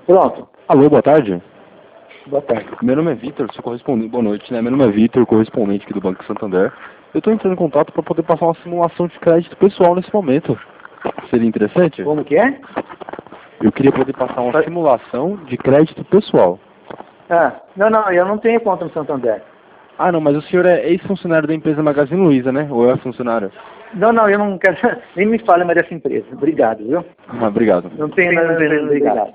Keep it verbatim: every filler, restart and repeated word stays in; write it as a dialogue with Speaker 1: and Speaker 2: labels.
Speaker 1: Pronto.
Speaker 2: Alô, boa tarde.
Speaker 1: Boa tarde.
Speaker 2: Meu nome é Vitor, sou correspondente. Boa noite, né? Meu nome é Vitor, correspondente aqui do Banco Santander. Eu estou entrando em contato para poder passar uma simulação de crédito pessoal nesse momento. Seria interessante?
Speaker 1: Como que é?
Speaker 2: Eu queria poder passar uma simulação de crédito pessoal.
Speaker 1: Ah, não, não, eu não tenho conta no Santander.
Speaker 2: Ah, não, mas o senhor é ex-funcionário da empresa Magazine Luiza, né? Ou é funcionário?
Speaker 1: Não, não, eu não quero, nem me fale mais dessa empresa. Obrigado, viu?
Speaker 2: Ah, obrigado.
Speaker 1: Não tenho nada a ver, obrigado.